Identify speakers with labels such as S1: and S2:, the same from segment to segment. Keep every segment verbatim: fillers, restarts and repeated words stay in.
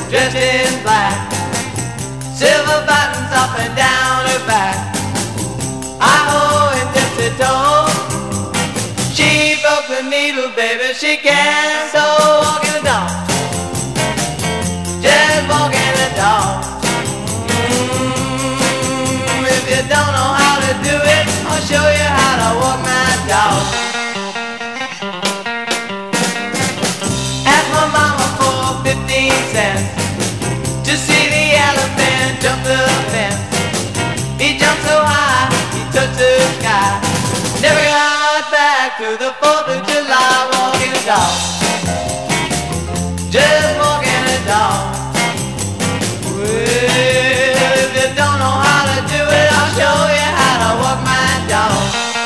S1: dressed in black, silver buttons up and down her back. I-ho and tipsy-toe, she broke the needle, baby, she can't so walk in the dog, just walk in the dog. Mm, if you don't know how to do it, I'll show you how to walk my dog. Ask my mama for fifteen cents to see the elephant jump the fence. He jumped so high, he touched the sky. Never got back to the fourth of July walking a dog, just walking a dog. Well, if you don't know how to do it, I'll show you how to walk my dog.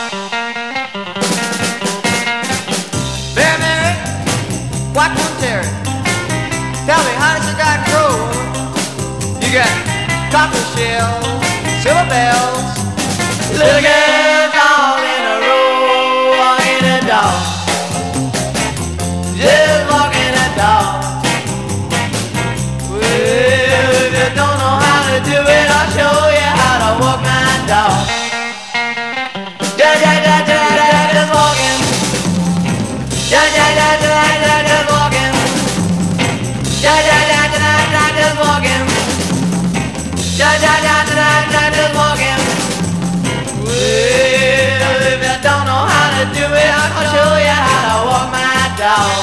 S1: Mary, Mary, watch one Terry. Tell me, how does a guy grow? You got copper shells, silver bells, little girls all in a row, walking a dog, just walking a dog. Well, if you don't know how to do it, I'll show you how to walk my dog. Ja ja ja ja ja, just walking. Ja ja ja ja ja, just walking. Ja ja ja ja ja, just walking. Ja ja ja ja ja, just walking. Well, if you don't know how to do it, I'll show you how to walk my dog.